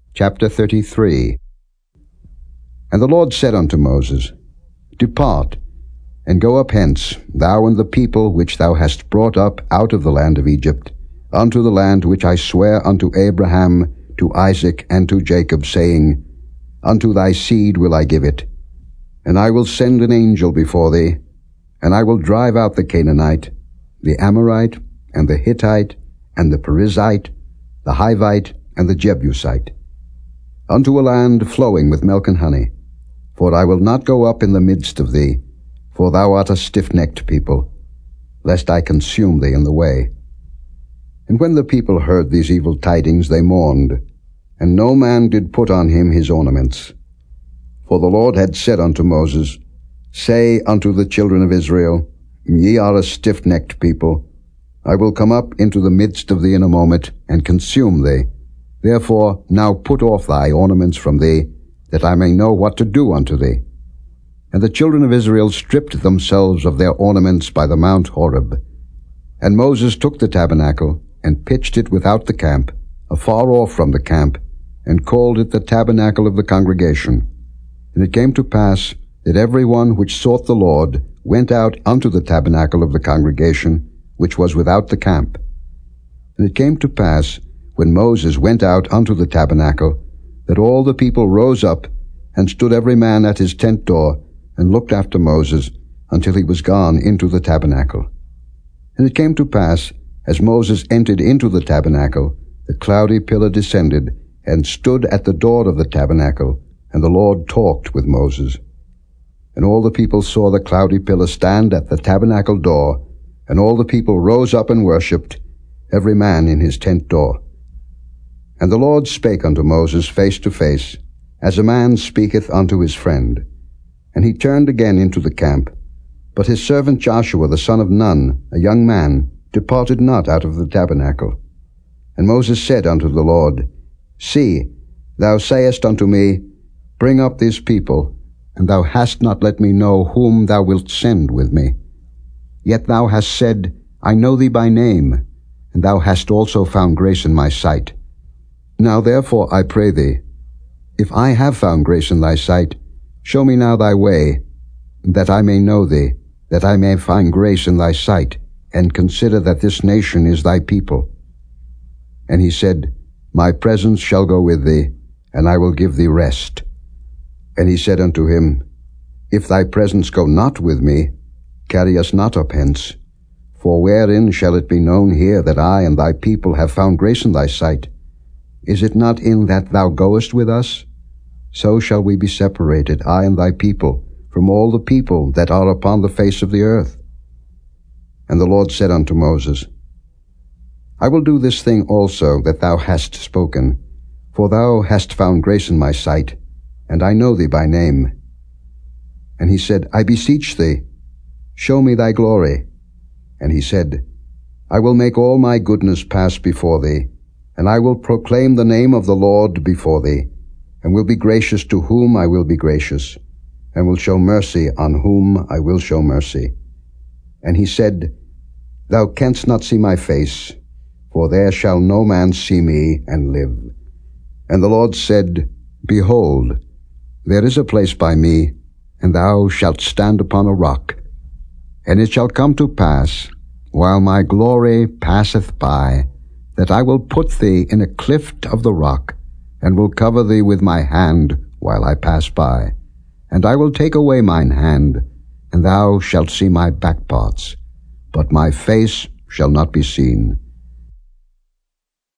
Chapter 33. And the Lord said unto Moses, Depart, and go up hence, thou and the people which thou hast brought up out of the land of Egypt, unto the land which I swear unto Abraham, to Isaac, and to Jacob, saying, Unto thy seed will I give it. And I will send an angel before thee, and I will drive out the Canaanite, the Amorite, and the Hittite, and the Perizzite, the Hivite, and the Jebusite, unto a land flowing with milk and honey. For I will not go up in the midst of thee, for thou art a stiff-necked people, lest I consume thee in the way. And when the people heard these evil tidings, they mourned, and no man did put on him his ornaments. For the Lord had said unto Moses, Say unto the children of Israel, Ye are a stiff-necked people. I will come up into the midst of thee in a moment, and consume thee. Therefore now put off thy ornaments from thee, that I may know what to do unto thee. And the children of Israel stripped themselves of their ornaments by the Mount Horeb. And Moses took the tabernacle, and pitched it without the camp, afar off from the camp, and called it the tabernacle of the congregation. And it came to pass that every one which sought the Lord went out unto the tabernacle of the congregation, which was without the camp. And it came to pass, when Moses went out unto the tabernacle, that all the people rose up, and stood every man at his tent door, and looked after Moses, until he was gone into the tabernacle. And it came to pass, as Moses entered into the tabernacle, the cloudy pillar descended, and stood at the door of the tabernacle, and the Lord talked with Moses. And all the people saw the cloudy pillar stand at the tabernacle door, and all the people rose up and worshipped, every man in his tent door. And the Lord spake unto Moses face to face, as a man speaketh unto his friend. And he turned again into the camp. But his servant Joshua the son of Nun, a young man, departed not out of the tabernacle. And Moses said unto the Lord, See, thou sayest unto me, Bring up this people, and thou hast not let me know whom thou wilt send with me. Yet thou hast said, I know thee by name, and thou hast also found grace in my sight. Now therefore I pray thee, if I have found grace in thy sight, show me now thy way, that I may know thee, that I may find grace in thy sight, and consider that this nation is thy people. And he said, My presence shall go with thee, and I will give thee rest. And he said unto him, If thy presence go not with me, carry us not up hence. For wherein shall it be known here that I and thy people have found grace in thy sight? Is it not in that thou goest with us? So shall we be separated, I and thy people, from all the people that are upon the face of the earth. And the Lord said unto Moses, I will do this thing also that thou hast spoken, for thou hast found grace in my sight, and I know thee by name. And he said, I beseech thee, show me thy glory. And he said, I will make all my goodness pass before thee, and I will proclaim the name of the Lord before thee, and will be gracious to whom I will be gracious, and will show mercy on whom I will show mercy. And he said, Thou canst not see my face, for there shall no man see me and live. And the Lord said, Behold, there is a place by me, and thou shalt stand upon a rock. And it shall come to pass, while my glory passeth by, that I will put thee in a cleft of the rock, and will cover thee with my hand while I pass by. And I will take away mine hand, and thou shalt see my back parts, but my face shall not be seen.